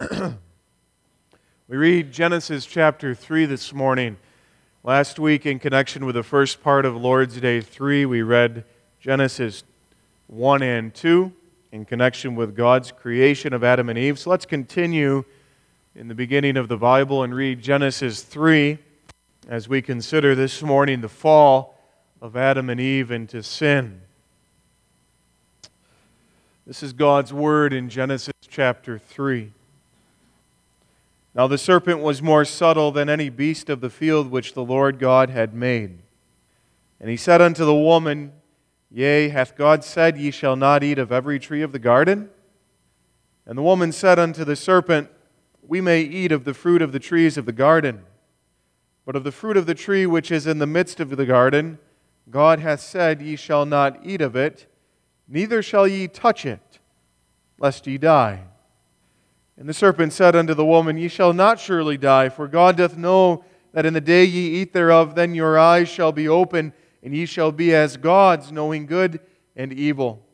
We read Genesis chapter 3 this morning. Last week, in connection with the first part of Lord's Day 3, we read Genesis 1 and 2 in connection with God's creation of Adam and Eve. So let's continue in the beginning of the Bible and read Genesis 3 as we consider this morning the fall of Adam and Eve into sin. This is God's word in Genesis chapter 3. Now the serpent was more subtle than any beast of the field which the Lord God had made. And he said unto the woman, Yea, hath God said, Ye shall not eat of every tree of the garden? And the woman said unto the serpent, We may eat of the fruit of the trees of the garden. But of the fruit of the tree which is in the midst of the garden, God hath said, Ye shall not eat of it, neither shall ye touch it, lest ye die. And the serpent said unto the woman, Ye shall not surely die, for God doth know that in the day ye eat thereof, then your eyes shall be opened, and ye shall be as gods, knowing good and evil.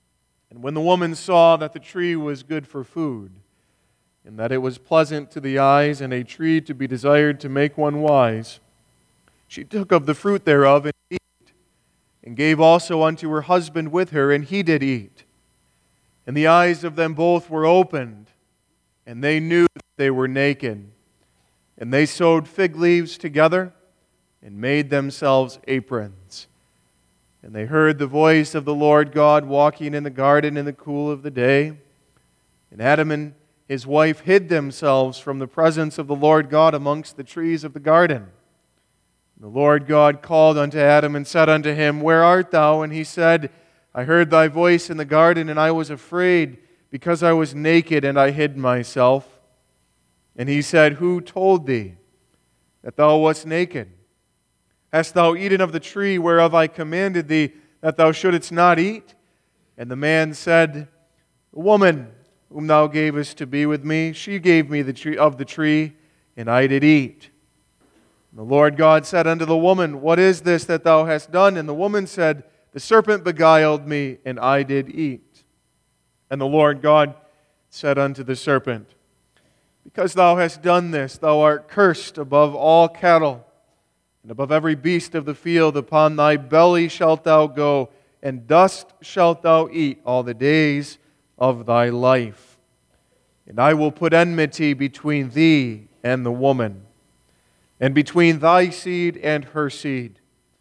And when the woman saw that the tree was good for food, and that it was pleasant to the eyes, and a tree to be desired to make one wise, she took of the fruit thereof and ate, and gave also unto her husband with her, and he did eat. And the eyes of them both were opened, and they knew that they were naked. And they sewed fig leaves together, and made themselves aprons. And they heard the voice of the Lord God walking in the garden in the cool of the day. And Adam and his wife hid themselves from the presence of the Lord God amongst the trees of the garden. And the Lord God called unto Adam and said unto him, Where art thou? And he said, I heard thy voice in the garden, and I was afraid, because I was naked, and I hid myself. And he said, Who told thee that thou wast naked? Hast thou eaten of the tree whereof I commanded thee that thou shouldest not eat? And the man said, The woman whom thou gavest to be with me, she gave me of the tree, and I did eat. And the Lord God said unto the woman, What is this that thou hast done? And the woman said, The serpent beguiled me, and I did eat. And the Lord God said unto the serpent, Because thou hast done this, thou art cursed above all cattle, and above every beast of the field. Upon thy belly shalt thou go, and dust shalt thou eat all the days of thy life. And I will put enmity between thee and the woman, and between thy seed and her seed.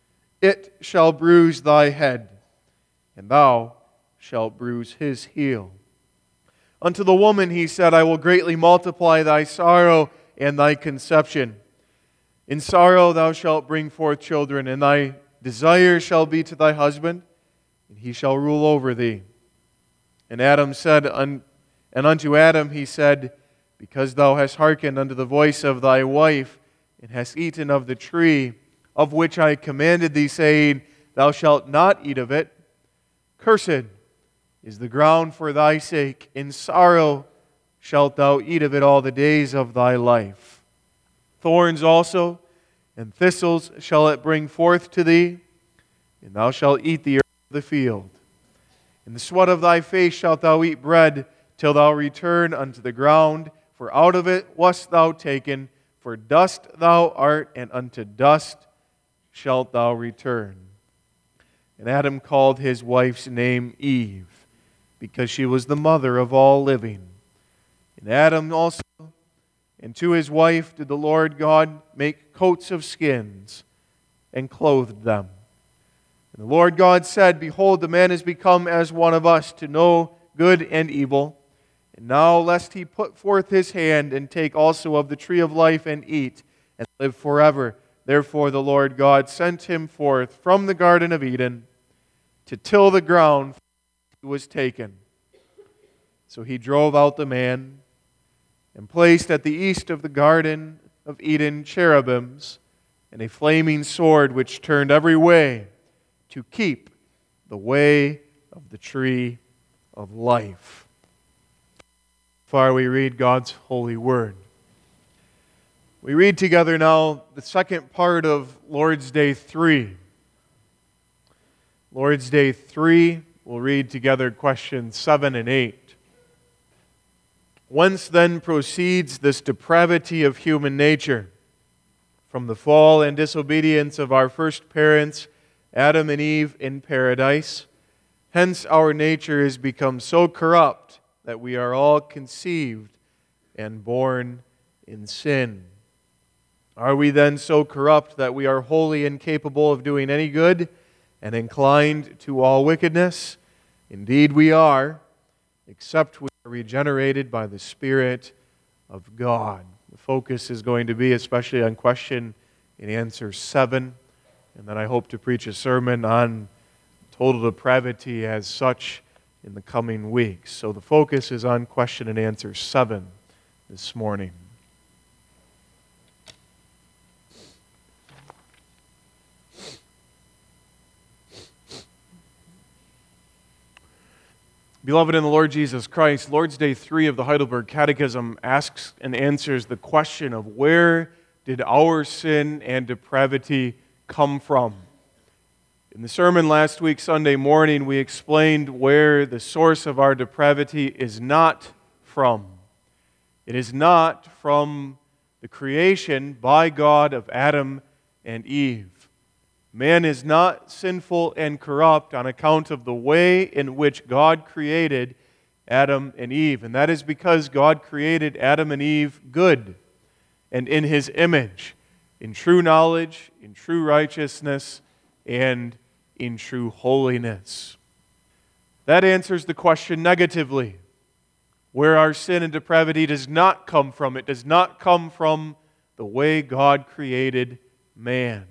It shall bruise thy head, and thou shalt bruise his heel. Unto the woman he said, I will greatly multiply thy sorrow and thy conception. In sorrow thou shalt bring forth children, and thy desire shall be to thy husband, and he shall rule over thee. And unto Adam he said, Because thou hast hearkened unto the voice of thy wife, and hast eaten of the tree of which I commanded thee, saying, Thou shalt not eat of it, cursed is the ground for thy sake. In sorrow shalt thou eat of it all the days of thy life. Thorns also and thistles shall it bring forth to thee, and thou shalt eat the herb of the field. In the sweat of thy face shalt thou eat bread, till thou return unto the ground, for out of it wast thou taken, for dust thou art, and unto dust shalt thou return. And Adam called his wife's name Eve, because she was the mother of all living. And Adam also, and to his wife did the Lord God make coats of skins, and clothed them. And the Lord God said, Behold, the man is become as one of us, to know good and evil. And now lest he put forth his hand, and take also of the tree of life, and eat, and live forever. Therefore the Lord God sent him forth from the Garden of Eden to till the ground from which he was taken. So he drove out the man, and placed at the east of the Garden of Eden cherubims, and a flaming sword which turned every way, to keep the way of the tree of life. Far we read God's holy word. We read together now the second part of Lord's Day 3. Lord's Day 3, we'll read together questions 7 and 8. Whence then proceeds this depravity of human nature? From the fall and disobedience of our first parents, Adam and Eve in paradise. Hence our nature has become so corrupt that we are all conceived and born in sin. Are we then so corrupt that we are wholly incapable of doing any good and inclined to all wickedness? Indeed we are, except we are regenerated by the Spirit of God. The focus is going to be especially on question and answer 7, and then I hope to preach a sermon on total depravity as such in the coming weeks. So the focus is on question and answer 7 this morning. Beloved in the Lord Jesus Christ, Lord's Day 3 of the Heidelberg Catechism asks and answers the question of where did our sin and depravity come from? In the sermon last week, Sunday morning, we explained where the source of our depravity is not from. It is not from the creation by God of Adam and Eve. Man is not sinful and corrupt on account of the way in which God created Adam and Eve. And that is because God created Adam and Eve good and in His image, in true knowledge, in true righteousness, and in true holiness. That answers the question negatively, where our sin and depravity does not come from. It does not come from the way God created man.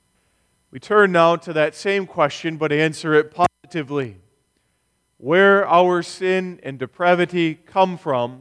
We turn now to that same question, but answer it positively. Where our sin and depravity come from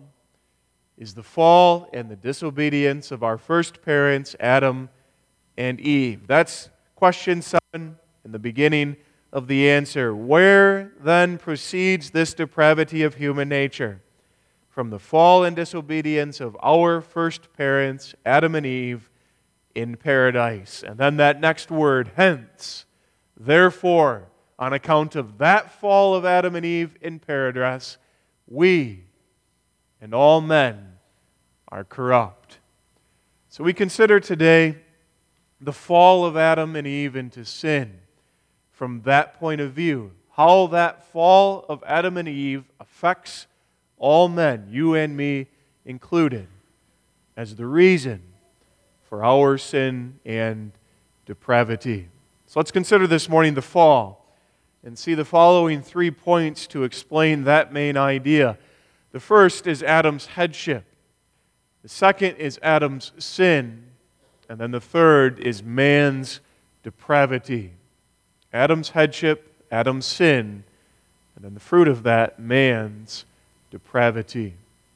is the fall and the disobedience of our first parents, Adam and Eve. That's question 7 in the beginning of the answer. Where then proceeds this depravity of human nature? From the fall and disobedience of our first parents, Adam and Eve, in paradise. And then that next word, hence, therefore, on account of that fall of Adam and Eve in paradise, we and all men are corrupt. So we consider today the fall of Adam and Eve into sin from that point of view. How that fall of Adam and Eve affects all men, you and me included, as the reason for our sin and depravity. So let's consider this morning the fall and see the following 3 points to explain that main idea. The first is Adam's headship. The second is Adam's sin. And then the third is man's depravity. Adam's headship, Adam's sin, and then the fruit of that, man's depravity.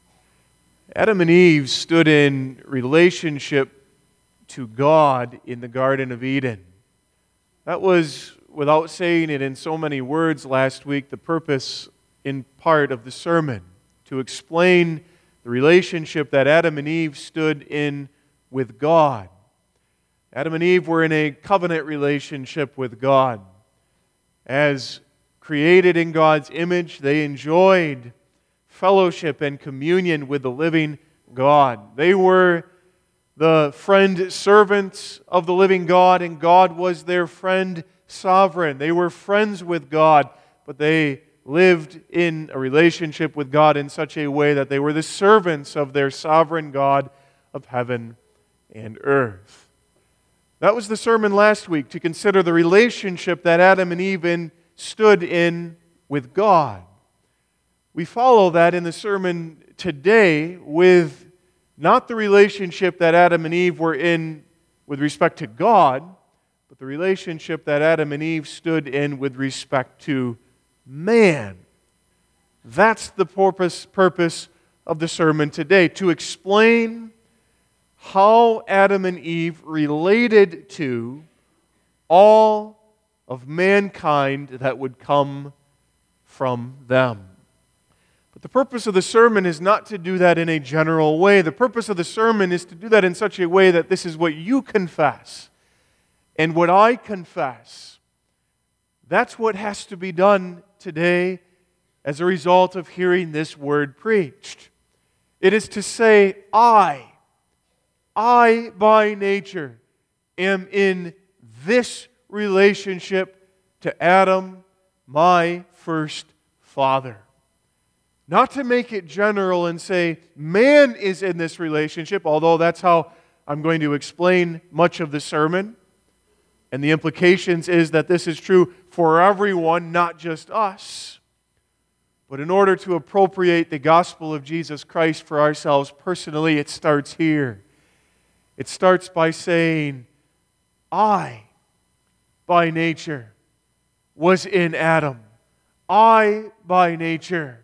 Adam and Eve stood in relationship to God in the Garden of Eden. That was, without saying it in so many words last week, the purpose in part of the sermon, to explain the relationship that Adam and Eve stood in with God. Adam and Eve were in a covenant relationship with God. As created in God's image, they enjoyed fellowship and communion with the living God. They were the friend servants of the living God, and God was their friend sovereign. They were friends with God, but they lived in a relationship with God in such a way that they were the servants of their sovereign God of heaven and earth. That was the sermon last week, to consider the relationship that Adam and Eve stood in with God. We follow that in the sermon today with not the relationship that Adam and Eve were in with respect to God, but the relationship that Adam and Eve stood in with respect to man. That's the purpose of the sermon today, to explain how Adam and Eve related to all of mankind that would come from them. But the purpose of the sermon is not to do that in a general way. The purpose of the sermon is to do that in such a way that this is what you confess and what I confess. That's what has to be done today as a result of hearing this word preached. It is to say, I by nature am in this relationship to Adam, my first father. Not to make it general and say, man is in this relationship, although that's how I'm going to explain much of the sermon. And the implications is that this is true for everyone, not just us. But in order to appropriate the gospel of Jesus Christ for ourselves personally, it starts here. It starts by saying, I, by nature, was in Adam. I, by nature,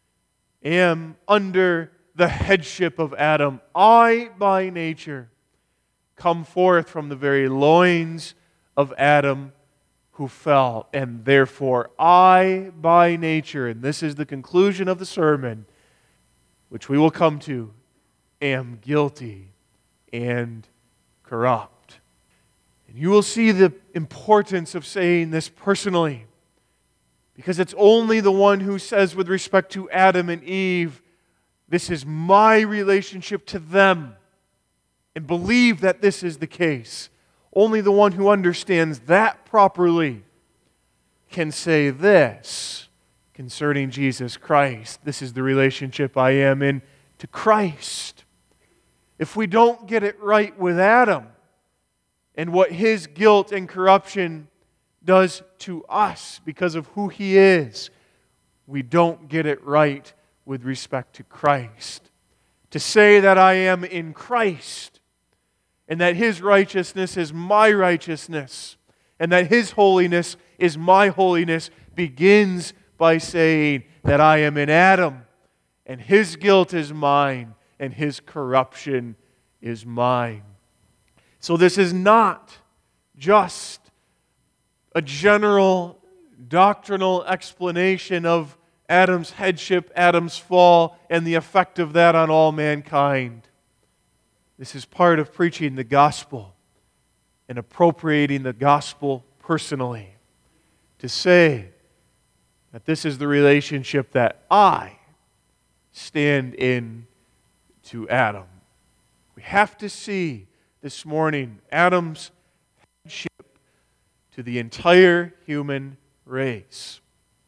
am under the headship of Adam. I, by nature, come forth from the very loins of Adam who fell. And therefore, I, by nature, and this is the conclusion of the sermon, which we will come to, am guilty and corrupt. And you will see the importance of saying this personally, because it's only the one who says with respect to Adam and Eve, this is my relationship to them, and believe that this is the case. Only the one who understands that properly can say this concerning Jesus Christ. This is the relationship I am in to Christ. If we don't get it right with Adam and what his guilt and corruption does to us because of who he is, we don't get it right with respect to Christ. To say that I am in Christ and that his righteousness is my righteousness and that his holiness is my holiness begins by saying that I am in Adam and his guilt is mine and his corruption is mine. So this is not just a general doctrinal explanation of Adam's headship, Adam's fall, and the effect of that on all mankind. This is part of preaching the gospel and appropriating the gospel personally. To say that this is the relationship that I stand in to Adam. We have to see this morning Adam's headship to the entire human race.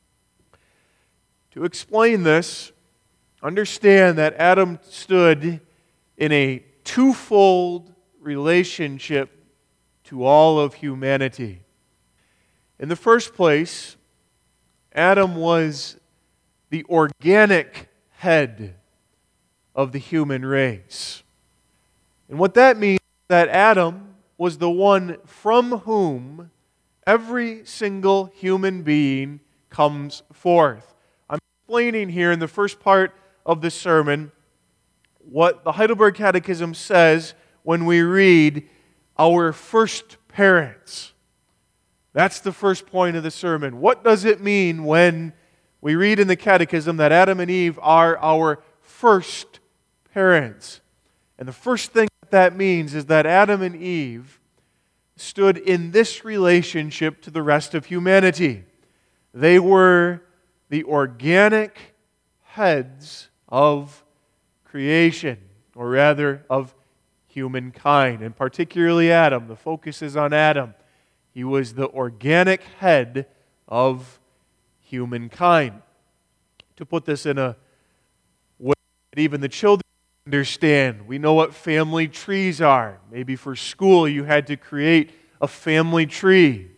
To explain this, understand that Adam stood in a twofold relationship to all of humanity. In the first place, Adam was the organic head of the human race. And what that means is that Adam was the one from whom every single human being comes forth. I'm explaining here in the first part of the sermon what the Heidelberg Catechism says when we read our first parents. That's the first point of the sermon. What does it mean when we read in the Catechism that Adam and Eve are our first parents? And the first thing that means is that Adam and Eve stood in this relationship to the rest of humanity. They were the organic heads of creation, or rather of humankind, and particularly Adam. The focus is on Adam. He was the organic head of humankind. To put this in a way that even the children understand, we know what family trees are. Maybe for school you had to create a family tree.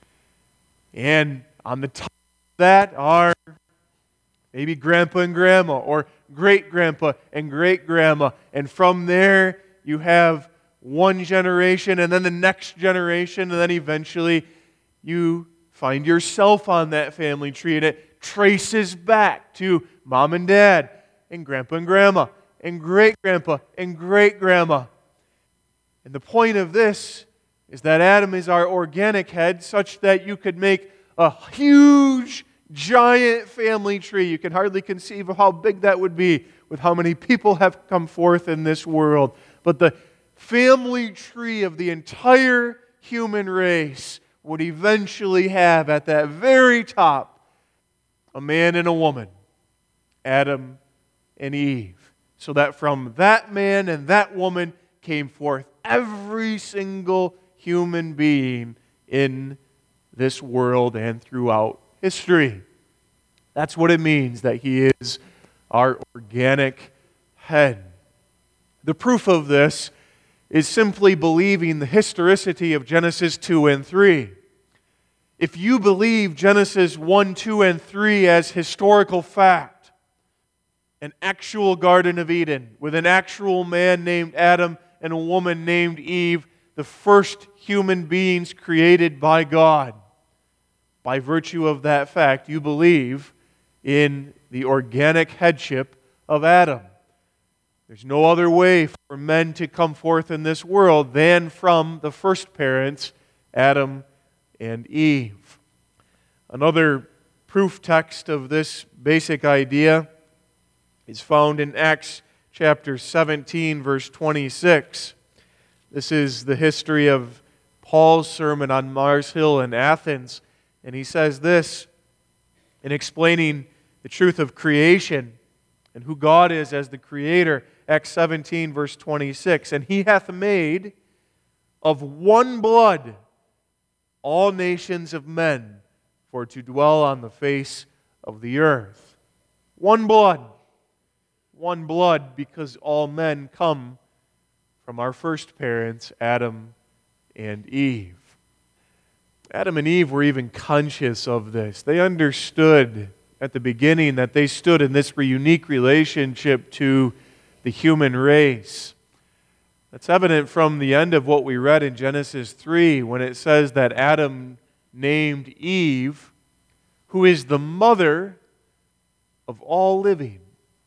And on the top of that are maybe grandpa and grandma, or great-grandpa and great-grandma. And from there you have one generation, and then the next generation, and then eventually you find yourself on that family tree, and it traces back to mom and dad, and grandpa and grandma, and great-grandpa and great-grandma. And the point of this is that Adam is our organic head, such that you could make a huge, giant family tree. You can hardly conceive of how big that would be with how many people have come forth in this world. But the family tree of the entire human race would eventually have at that very top a man and a woman, Adam and Eve. so that from that man and that woman came forth every single human being in this world and throughout history. That's what it means that He is our organic head. The proof of this is simply believing the historicity of Genesis 2 and 3. If you believe Genesis 1, 2, and 3 as historical fact, an actual Garden of Eden with an actual man named Adam and a woman named Eve, the first human beings created by God, by virtue of that fact, you believe in the organic headship of Adam. There's no other way for men to come forth in this world than from the first parents, Adam and Eve. Another proof text of this basic idea is found in Acts chapter 17, verse 26. This is the history of Paul's sermon on Mars Hill in Athens. And he says this in explaining the truth of creation and who God is as the Creator. Acts 17, verse 26. And He hath made of one blood all nations of men for to dwell on the face of the earth. One blood. One blood, because all men come from our first parents, Adam and Eve. Adam and Eve were even conscious of this. They understood at the beginning that they stood in this unique relationship to the human race. That's evident from the end of what we read in Genesis 3 when it says that Adam named Eve, who is the mother of all living,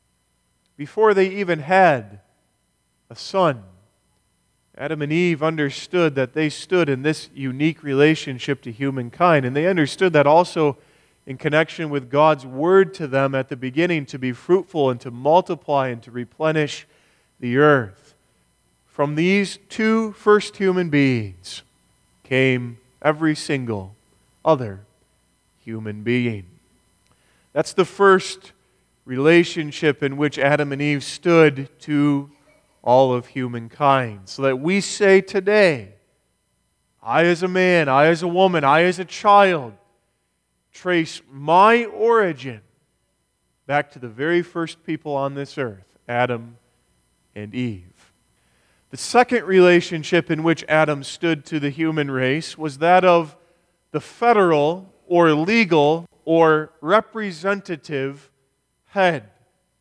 before they even had a son. Adam and Eve understood that they stood in this unique relationship to humankind, and they understood that also in connection with God's word to them at the beginning to be fruitful and to multiply and to replenish the earth. From these two first human beings came every single other human being. That's the first relationship in which Adam and Eve stood to all of humankind. So that we say today, I as a man, I as a woman, I as a child, trace my origin back to the very first people on this earth, Adam and Eve. The second relationship in which Adam stood to the human race was that of the federal or legal or representative head.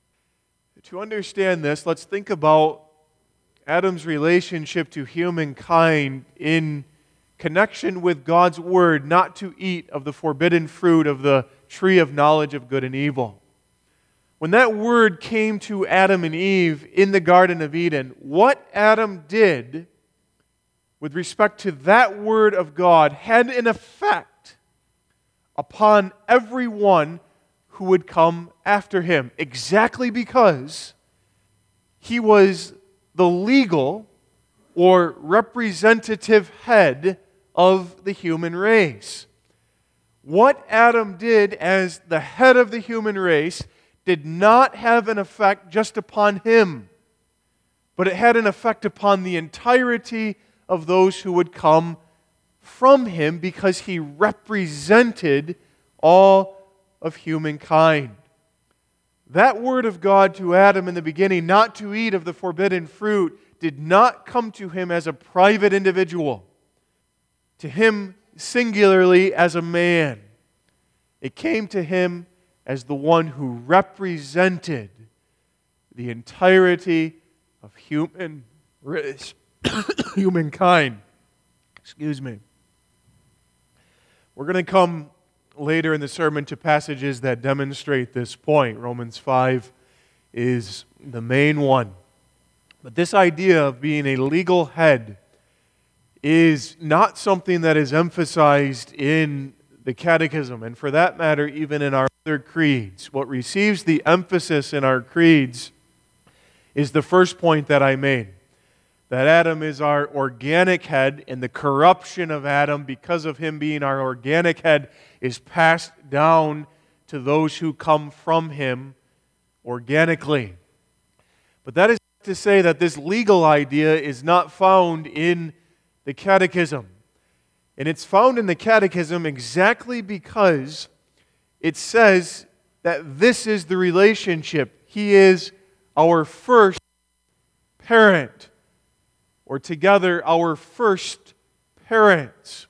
To understand this, let's think about Adam's relationship to humankind in connection with God's word not to eat of the forbidden fruit of the tree of knowledge of good and evil. When that word came to Adam and Eve in the Garden of Eden, what Adam did with respect to that word of God had an effect upon everyone who would come after him, exactly because he was the legal or representative head of the human race. What Adam did as the head of the human race did not have an effect just upon him, but it had an effect upon the entirety of those who would come from him because he represented all of humankind. That word of God to Adam in the beginning, not to eat of the forbidden fruit, did not come to him as a private individual, to him singularly as a man. It came to him as the one who represented the entirety of human race, humankind. Excuse me. We're going to come later in the sermon to passages that demonstrate this point. Romans 5 is the main one. But this idea of being a legal head is not something that is emphasized in the Catechism, and for that matter, even in our other creeds. What receives the emphasis in our creeds is the first point that I made, that Adam is our organic head, and the corruption of Adam, because of him being our organic head, is passed down to those who come from him organically. But that is to say that this legal idea is not found in the Catechism. And it's found in the Catechism exactly because it says that this is the relationship. He is our first parent, or together, our first parents.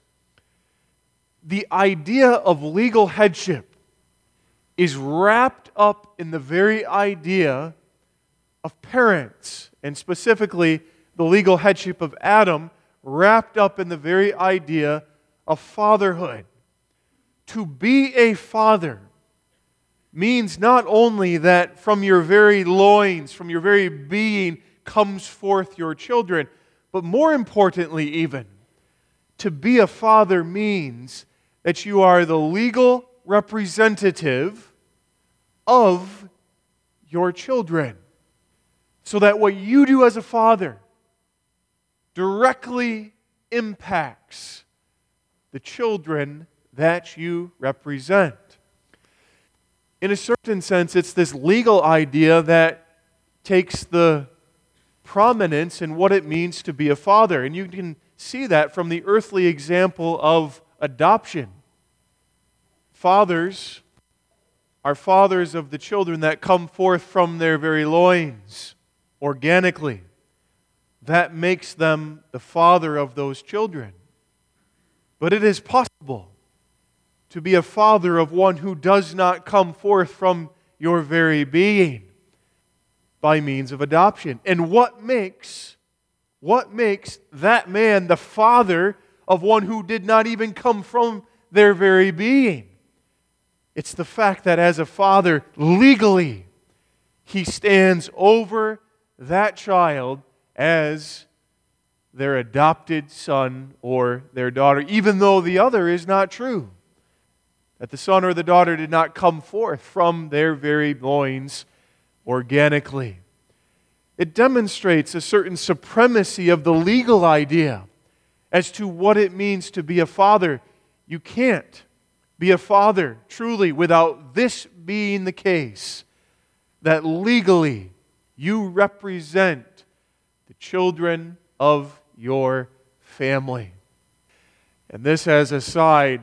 The idea of legal headship is wrapped up in the very idea of parents, and specifically the legal headship of Adam, wrapped up in the very idea of fatherhood. To be a father means not only that from your very loins, from your very being, comes forth your children, but more importantly even, to be a father means that you are the legal representative of your children. So that what you do as a father directly impacts the children that you represent. In a certain sense, it's this legal idea that takes the prominence in what it means to be a father. And you can see that from the earthly example of adoption. Fathers are fathers of the children that come forth from their very loins, organically. That makes them the father of those children. But it is possible to be a father of one who does not come forth from your very being by means of adoption. And what makes that man the father of one who did not even come from their very being? It's the fact that as a father, legally, he stands over that child as their adopted son or their daughter, even though the other is not true. That the son or the daughter did not come forth from their very loins organically. It demonstrates a certain supremacy of the legal idea as to what it means to be a father. You can't be a father truly without this being the case, that legally you represent the children of your family. And this, as a side,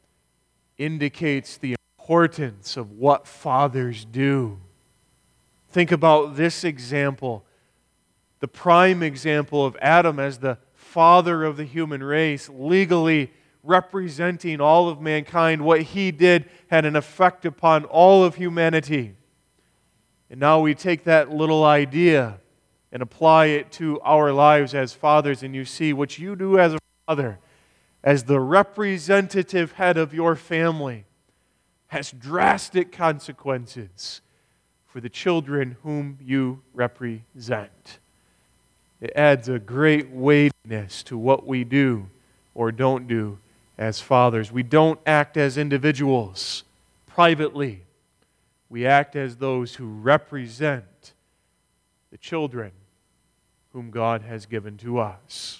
indicates the importance of what fathers do. Think about this example, the prime example of Adam as the father of the human race, legally representing all of mankind. What he did had an effect upon all of humanity. And now we take that little idea and apply it to our lives as fathers, and you see what you do as a father, as the representative head of your family, has drastic consequences for the children whom you represent. It adds a great weightiness to what we do or don't do as fathers. We don't act as individuals privately. We act as those who represent the children whom God has given to us.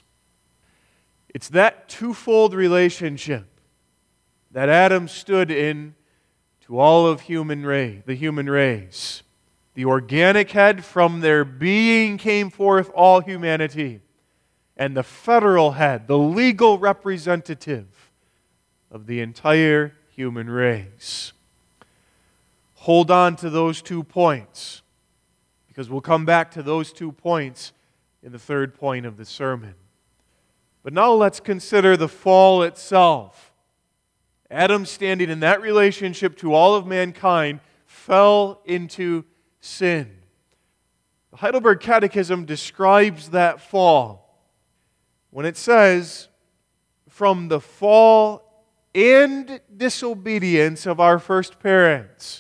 It's that twofold relationship that Adam stood in to all of the human race. The organic head, from their being came forth all humanity. And the federal head, the legal representative of the entire human race. Hold on to those 2 points, because we'll come back to those 2 points in the third point of the sermon. But now let's consider the fall itself. Adam, standing in that relationship to all of mankind, fell into sin. The Heidelberg Catechism describes that fall when it says, from the fall and disobedience of our first parents.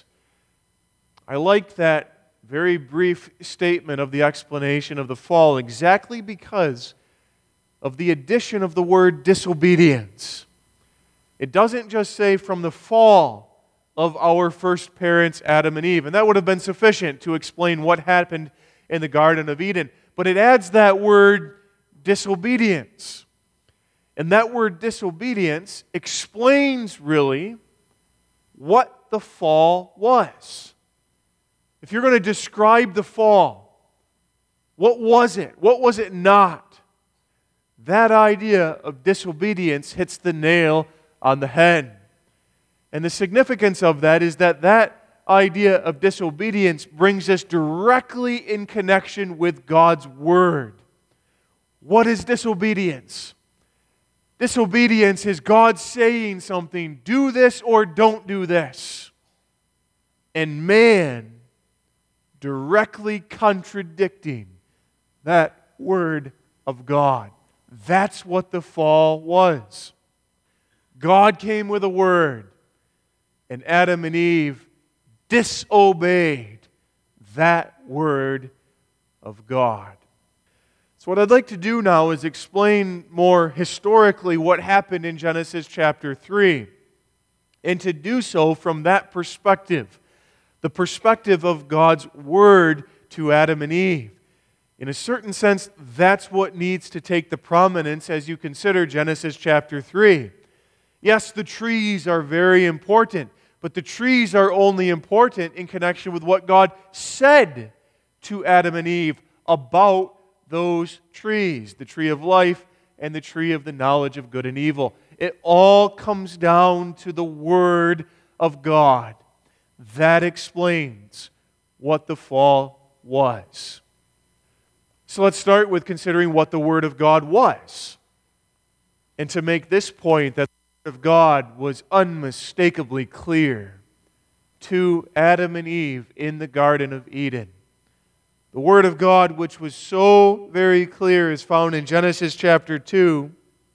I like that very brief statement of the explanation of the fall exactly because of the addition of the word disobedience. It doesn't just say from the fall of our first parents, Adam and Eve, and that would have been sufficient to explain what happened in the Garden of Eden. But it adds that word disobedience. And that word disobedience explains really what the fall was. If you're going to describe the fall, What was it? What was it not? That idea of disobedience hits the nail on the head. And the significance of that is that that idea of disobedience brings us directly in connection with God's Word. What is disobedience? Disobedience is God saying something, do this or don't do this. And man directly contradicting that Word of God. That's what the fall was. God came with a word, and Adam and Eve disobeyed that Word of God. So what I'd like to do now is explain more historically what happened in Genesis chapter 3, and to do so from that perspective, the perspective of God's Word to Adam and Eve. In a certain sense, that's what needs to take the prominence as you consider Genesis chapter 3. Yes, the trees are very important, but the trees are only important in connection with what God said to Adam and Eve about those trees, the tree of life and the tree of the knowledge of good and evil. It all comes down to the Word of God. That explains what the fall was. So let's start with considering what the Word of God was. And to make this point, that the Word of God was unmistakably clear to Adam and Eve in the Garden of Eden. The Word of God, which was so very clear, is found in Genesis chapter 2,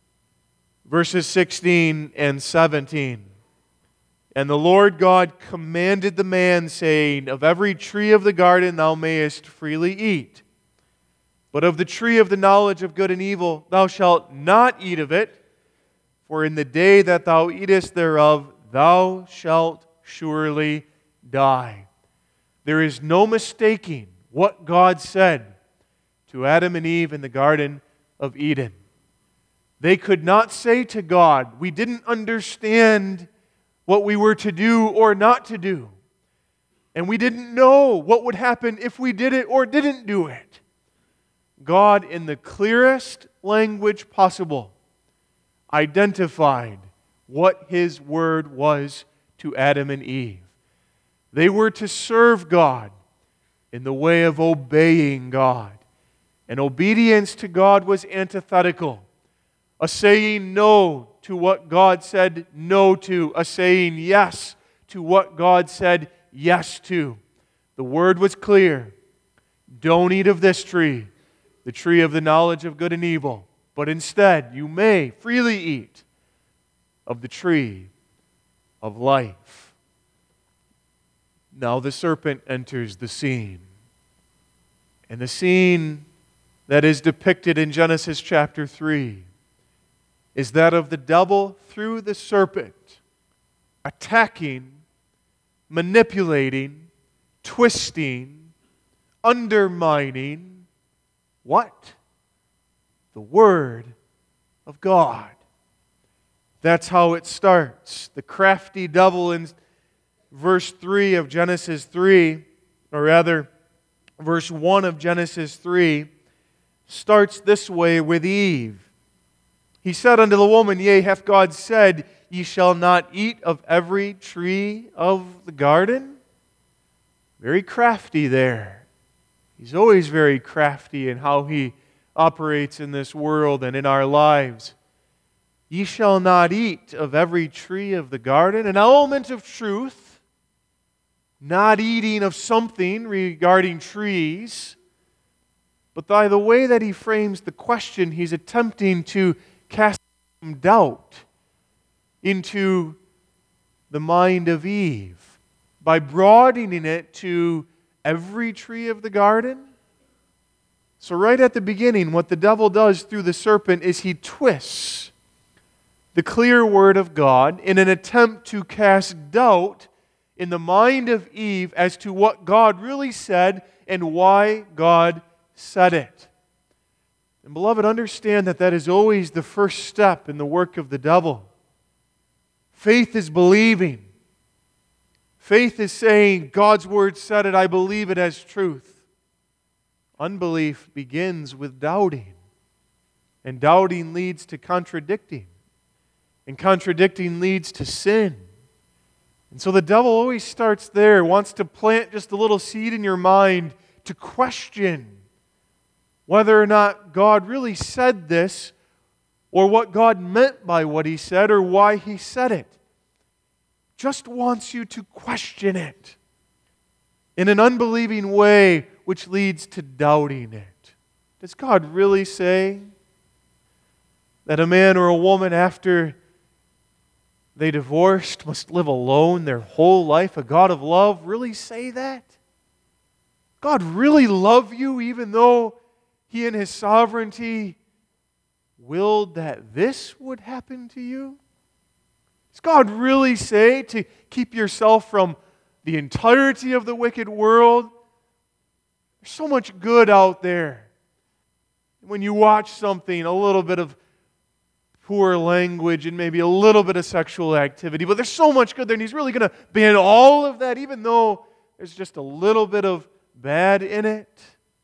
verses 16 and 17. And the Lord God commanded the man, saying, of every tree of the garden thou mayest freely eat, but of the tree of the knowledge of good and evil thou shalt not eat of it, for in the day that thou eatest thereof thou shalt surely die. There is no mistaking what God said to Adam and Eve in the Garden of Eden. They could not say to God, we didn't understand what we were to do or not to do. And we didn't know what would happen if we did it or didn't do it. God, in the clearest language possible, identified what His Word was to Adam and Eve. They were to serve God in the way of obeying God. And obedience to God was antithetical. A saying no to what God said no to. A saying yes to what God said yes to. The Word was clear. Don't eat of this tree, the tree of the knowledge of good and evil. But instead, you may freely eat of the tree of life. Now the serpent enters the scene. And the scene that is depicted in Genesis chapter 3 is that of the devil through the serpent, attacking, manipulating, twisting, undermining what? The Word of God. That's how it starts. The crafty devil in verse 3 of Genesis 3, or rather, verse 1 of Genesis 3, starts this way with Eve. He said unto the woman, yea, hath God said, ye shall not eat of every tree of the garden? Very crafty there. He's always very crafty in how He operates in this world and in our lives. Ye shall not eat of every tree of the garden. An element of truth, not eating of something regarding trees. But by the way that he frames the question, he's attempting to cast some doubt into the mind of Eve by broadening it to every tree of the garden. So right at the beginning, what the devil does through the serpent is he twists the clear Word of God in an attempt to cast doubt in the mind of Eve as to what God really said and why God said it. And beloved, understand that that is always the first step in the work of the devil. Faith is believing. Faith is saying, God's Word said it, I believe it as truth. Unbelief begins with doubting. And doubting leads to contradicting. And contradicting leads to sin. And so the devil always starts there, wants to plant just a little seed in your mind to question whether or not God really said this, or what God meant by what He said, or why He said it. Just wants you to question it in an unbelieving way, which leads to doubting it. Does God really say that a man or a woman, after they divorced, must live alone their whole life? A God of love really say that? God really love you even though He in His sovereignty willed that this would happen to you? Does God really say to keep yourself from the entirety of the wicked world? There's so much good out there. When you watch something, a little bit of poor language and maybe a little bit of sexual activity, but there's so much good there, and He's really going to ban all of that even though there's just a little bit of bad in it?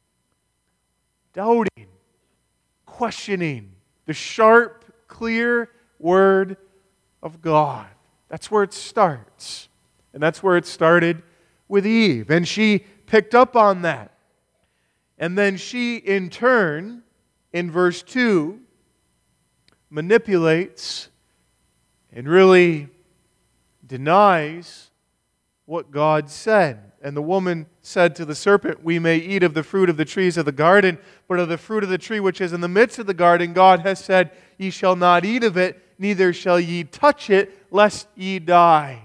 Doubting, questioning the sharp, clear Word of God. That's where it starts. And that's where it started with Eve. And she picked up on that. And then she, in turn, in verse 2, manipulates and really denies what God said. And the woman said to the serpent, "We may eat of the fruit of the trees of the garden, but of the fruit of the tree which is in the midst of the garden, God has said, Ye shall not eat of it, neither shall ye touch it, lest ye die."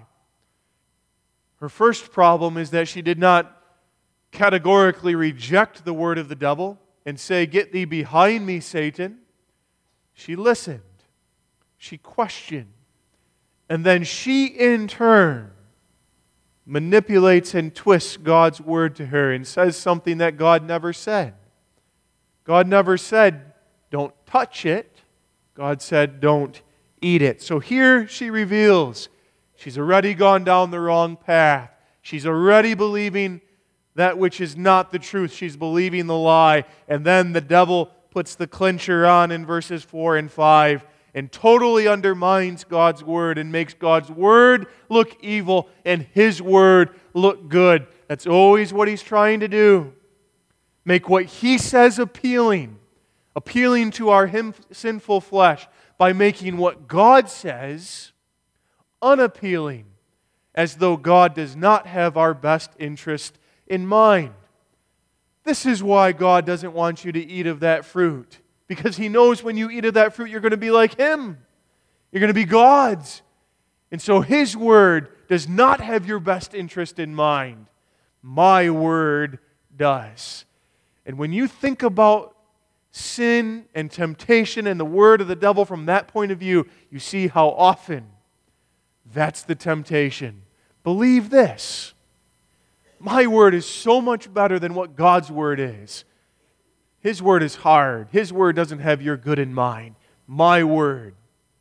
Her first problem is that she did not categorically reject the word of the devil and say, "Get thee behind me, Satan." She listened. She questioned. And then she, in turn, manipulates and twists God's word to her and says something that God never said. God never said, "Don't touch it." God said, "Don't eat it." So here she reveals she's already gone down the wrong path. She's already believing that which is not the truth. She's believing the lie. And then the devil puts the clincher on in verses 4 and 5 and totally undermines God's Word and makes God's Word look evil and His Word look good. That's always what he's trying to do. Make what He says appealing to our sinful flesh by making what God says unappealing, as though God does not have our best interest in mind. This is why God doesn't want you to eat of that fruit. Because He knows when you eat of that fruit, you're going to be like Him. You're going to be God's. And so His Word does not have your best interest in mind. My Word does. And when you think about sin and temptation and the word of the devil from that point of view, you see how often that's the temptation. Believe this. My word is so much better than what God's word is. His word is hard. His word doesn't have your good in mind. My word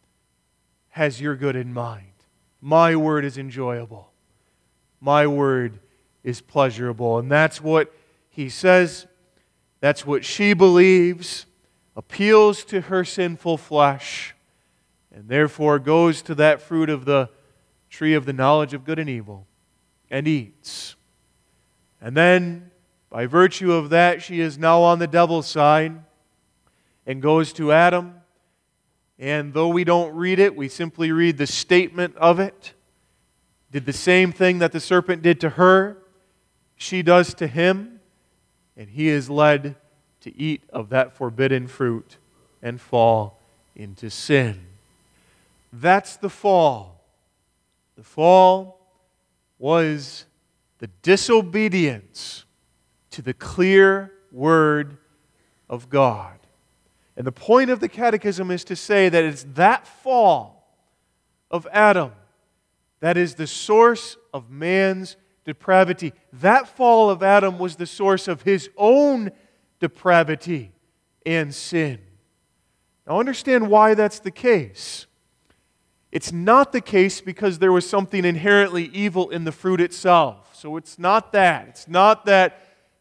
has your good in mind. My word is enjoyable. My word is pleasurable. And that's what he says. That's what she believes, appeals to her sinful flesh, and therefore goes to that fruit of the tree of the knowledge of good and evil and eats. And then, by virtue of that, she is now on the devil's side and goes to Adam. And though we don't read it, we simply read the statement of it. Did the same thing that the serpent did to her, she does to him. And he is led to eat of that forbidden fruit and fall into sin. That's the fall. The fall was the disobedience to the clear Word of God. And the point of the Catechism is to say that it's that fall of Adam that is the source of man's depravity. That fall of Adam was the source of his own depravity and sin. Now understand why that's the case. It's not the case because there was something inherently evil in the fruit itself. So it's not that. It's not that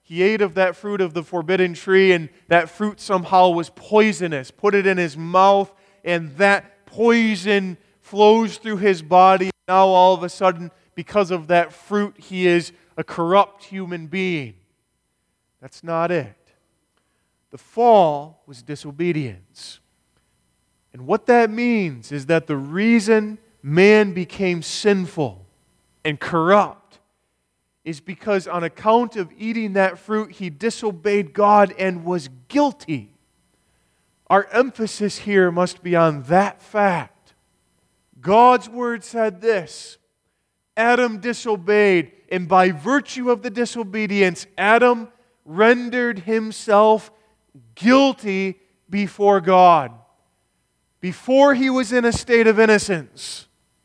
he ate of that fruit of the forbidden tree, and that fruit somehow was poisonous. Put it in his mouth, and that poison flows through his body. Now all of a sudden, because of that fruit, he is a corrupt human being. That's not it. The fall was disobedience. And what that means is that the reason man became sinful and corrupt is because on account of eating that fruit, he disobeyed God and was guilty. Our emphasis here must be on that fact. God's Word said this: Adam disobeyed, and by virtue of the disobedience, Adam rendered himself guilty before God. Before he was in a state of innocence,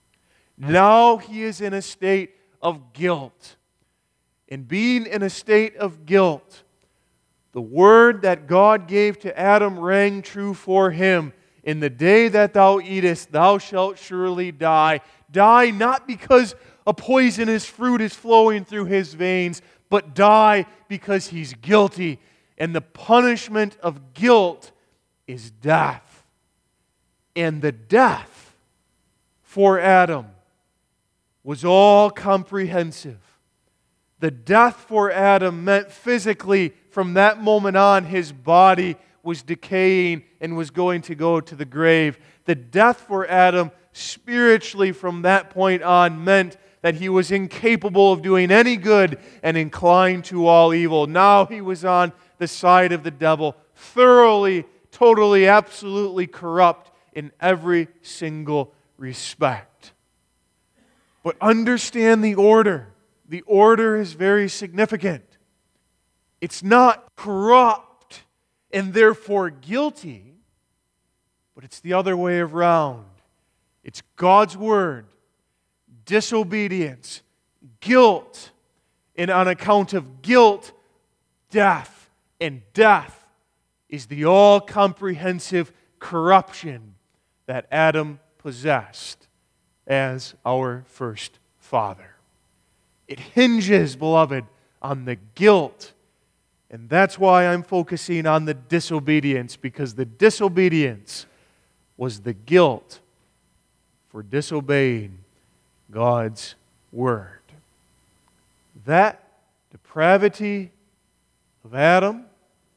now he is in a state of guilt. And being in a state of guilt, the word that God gave to Adam rang true for him. In the day that thou eatest, thou shalt surely die. Die not because a poisonous fruit is flowing through his veins, but die because he's guilty. And the punishment of guilt is death. And the death for Adam was all comprehensive. The death for Adam meant physically, from that moment on, his body was decaying and was going to go to the grave. The death for Adam spiritually from that point on meant that he was incapable of doing any good and inclined to all evil. Now he was on the side of the devil, thoroughly, totally, absolutely corrupt in every single respect. But understand the order. The order is very significant. It's not corrupt and therefore guilty, but it's the other way around. It's God's Word, disobedience, guilt, and on account of guilt, death. And death is the all-comprehensive corruption that Adam possessed as our first father. It hinges, beloved, on the guilt. And that's why I'm focusing on the disobedience, because the disobedience was the guilt for disobeying God's Word. That depravity of Adam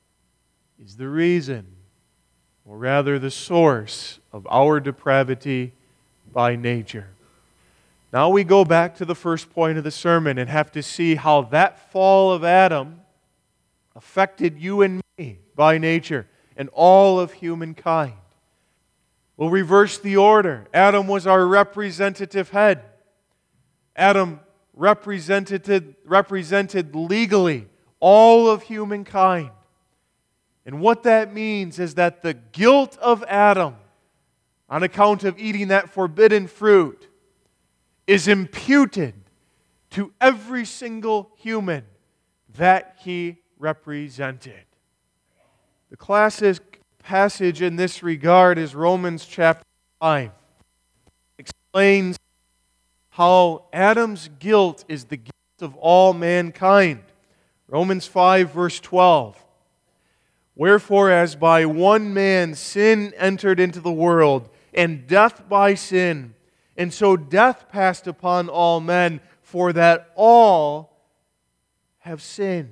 is the reason, or rather the source, of our depravity by nature. Now we go back to the first point of the sermon and have to see how that fall of Adam affected you and me by nature and all of humankind. We'll reverse the order. Adam was our representative head. Adam represented legally all of humankind. And what that means is that the guilt of Adam, on account of eating that forbidden fruit, is imputed to every single human that he represented. The classic passage in this regard is Romans chapter 5. It explains how Adam's guilt is the guilt of all mankind. Romans 5 verse 12. Wherefore, as by one man sin entered into the world, and death by sin, and so death passed upon all men, for that all have sinned.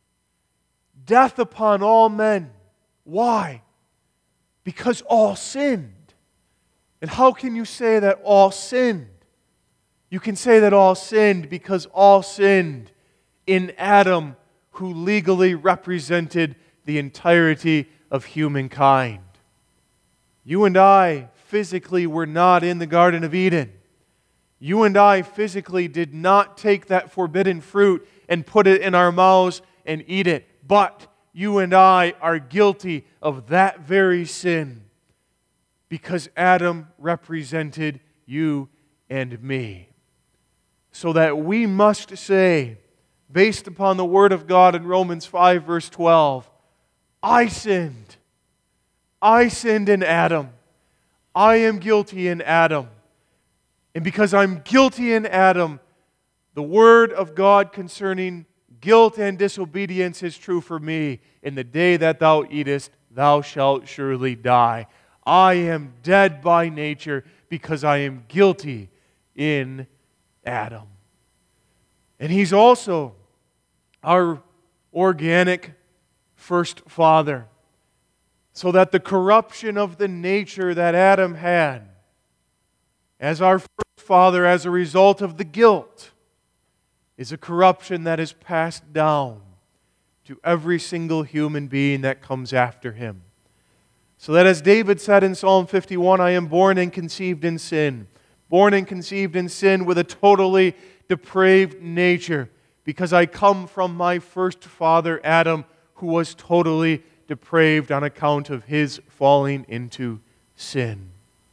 Death upon all men. Why? Because all sinned. And how can you say that all sinned? You can say that all sinned because all sinned in Adam, who legally represented the entirety of humankind. You and I physically were not in the Garden of Eden. You and I physically did not take that forbidden fruit and put it in our mouths and eat it. But you and I are guilty of that very sin because Adam represented you and me. So that we must say, based upon the Word of God in Romans 5 verse 12, I sinned. I sinned in Adam. I am guilty in Adam. And because I'm guilty in Adam, the Word of God concerning guilt and disobedience is true for me. In the day that thou eatest, thou shalt surely die. I am dead by nature because I am guilty in Adam. And he's also our organic first father, so that the corruption of the nature that Adam had as our first father as a result of the guilt is a corruption that is passed down to every single human being that comes after him. So that as David said in Psalm 51, I am born and conceived in sin. Born and conceived in sin with a totally depraved nature, because I come from my first father Adam, who was totally depraved on account of his falling into sin.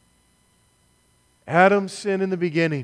Adam's sin in the beginning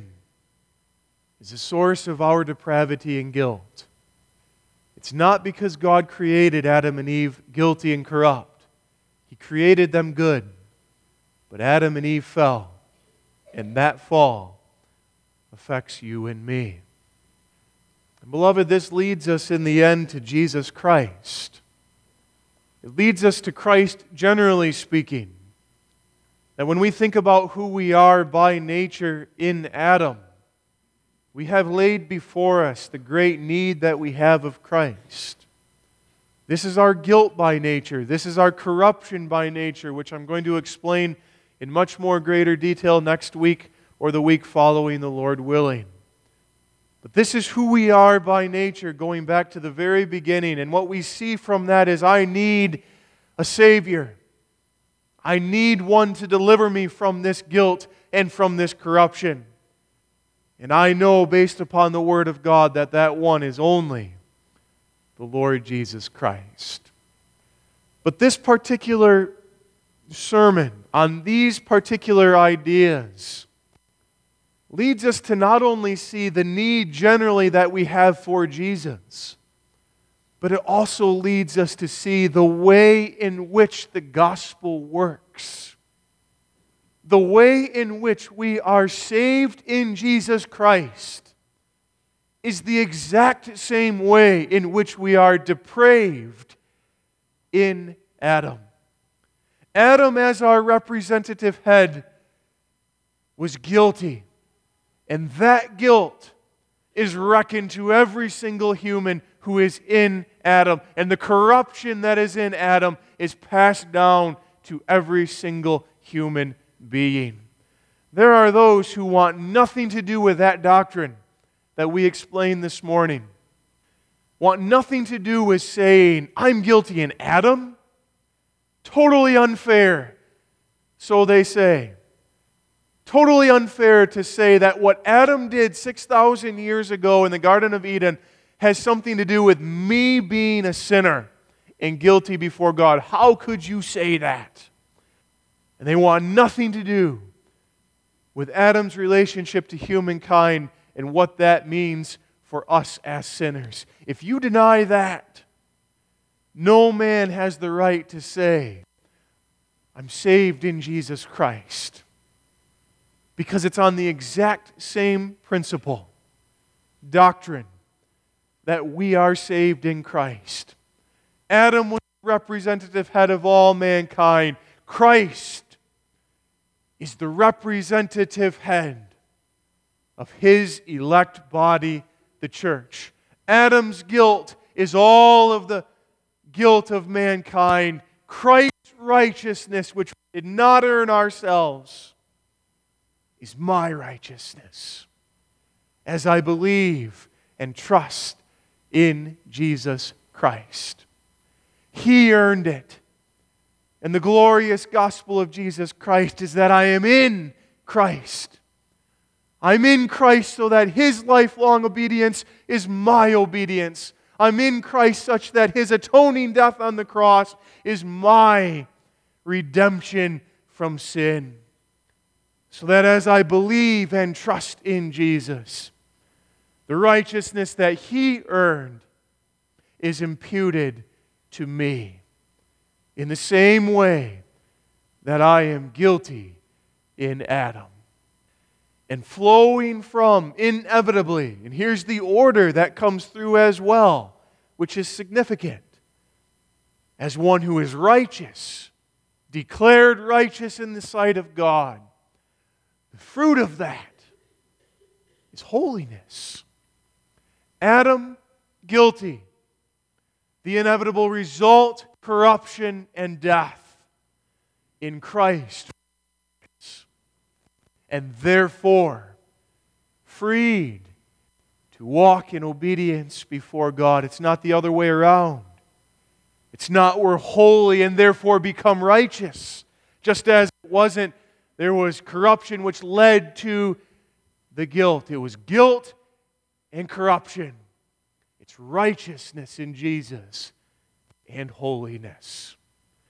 is the source of our depravity and guilt. It's not because God created Adam and Eve guilty and corrupt. He created them good. But Adam and Eve fell, and that fall affects you and me. And beloved, this leads us in the end to Jesus Christ. It leads us to Christ, generally speaking. That when we think about who we are by nature in Adam, we have laid before us the great need that we have of Christ. This is our guilt by nature. This is our corruption by nature, which I'm going to explain in much more greater detail next week or the week following, the Lord willing. But this is who we are by nature, going back to the very beginning. And what we see from that is I need a Savior. I need one to deliver me from this guilt and from this corruption. And I know, based upon the Word of God, that that one is only the Lord Jesus Christ. But this particular sermon on these particular ideas leads us to not only see the need generally that we have for Jesus, but it also leads us to see the way in which the gospel works. The way in which we are saved in Jesus Christ is the exact same way in which we are depraved in Adam. Adam, as our representative head, was guilty. And that guilt is reckoned to every single human who is in Adam. And the corruption that is in Adam is passed down to every single human being. There are those who want nothing to do with that doctrine that we explained this morning. Want nothing to do with saying, I'm guilty in Adam? Totally unfair, so they say. Totally unfair to say that what Adam did 6,000 years ago in the Garden of Eden has something to do with me being a sinner and guilty before God. How could you say that? And they want nothing to do with Adam's relationship to humankind and what that means for us as sinners. If you deny that, no man has the right to say, I'm saved in Jesus Christ. Because it's on the exact same principle, doctrine, that we are saved in Christ. Adam was the representative head of all mankind. Christ is the representative head of His elect body, the church. Adam's guilt is all of the guilt of mankind. Christ's righteousness, which we did not earn ourselves, is my righteousness as I believe and trust in Jesus Christ. He earned it. And the glorious gospel of Jesus Christ is that I am in Christ. I'm in Christ so that His lifelong obedience is my obedience. I'm in Christ such that His atoning death on the cross is my redemption from sin. So that as I believe and trust in Jesus, the righteousness that He earned is imputed to me in the same way that I am guilty in Adam. And flowing from, inevitably, and here's the order that comes through as well, which is significant. As one who is righteous, declared righteous in the sight of God. The fruit of that is holiness. Adam, guilty. The inevitable result, corruption and death. In Christ. And therefore, freed to walk in obedience before God. It's not the other way around. It's not we're holy and therefore become righteous. Just as it wasn't, there was corruption which led to the guilt. It was guilt and corruption. It's righteousness in Jesus and holiness.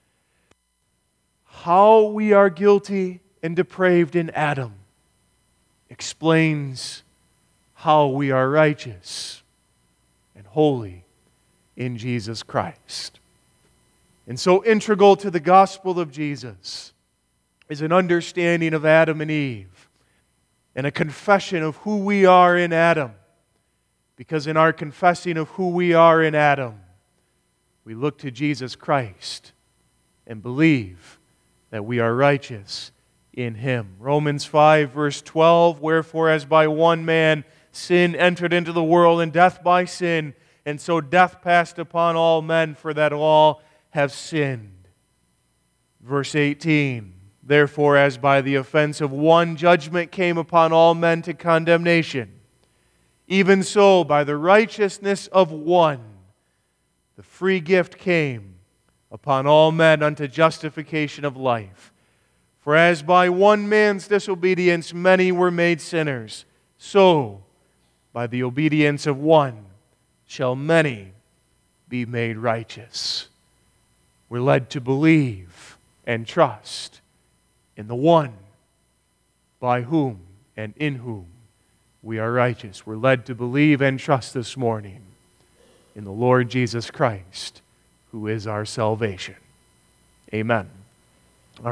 How we are guilty and depraved in Adam explains how we are righteous and holy in Jesus Christ. And so integral to the gospel of Jesus is an understanding of Adam and Eve and a confession of who we are in Adam. Because in our confessing of who we are in Adam, we look to Jesus Christ and believe that we are righteous in Him. Romans 5 verse 12, wherefore as by one man sin entered into the world, and death by sin, and so death passed upon all men, for that all have sinned. Verse 18, therefore as by the offense of one judgment came upon all men to condemnation, even so by the righteousness of one the free gift came upon all men unto justification of life. For as by one man's disobedience many were made sinners, so by the obedience of one shall many be made righteous. We're led to believe and trust in the one by whom and in whom we are righteous. We're led to believe and trust this morning in the Lord Jesus Christ, who is our salvation. Amen.